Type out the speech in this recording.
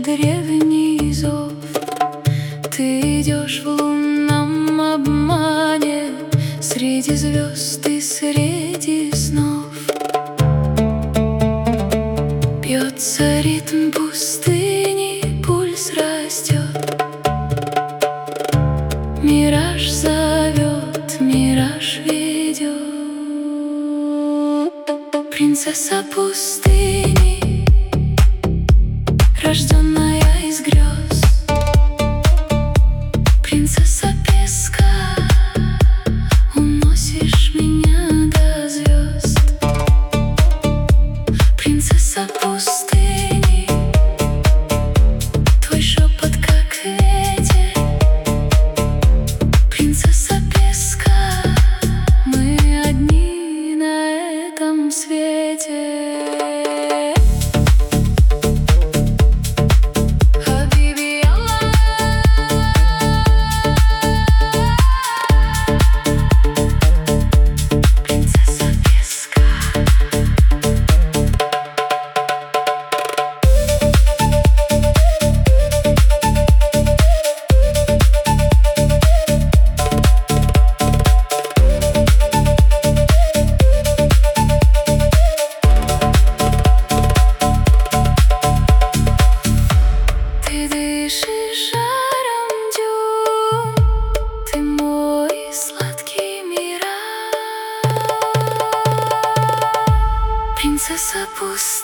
древний зов. Ты идешь в лунном обмане среди звезд и среди снов. Бьется ритм пустыни, пульс растет. Мираж зовет, мираж ведет. Принцесса пустыни, рожденная из грез. Принцесса песка, уносишь меня до звезд. Принцесса пустыни, твой шепот как ветер. Принцесса песка, мы одни на этом свете. Принцесса пустыни.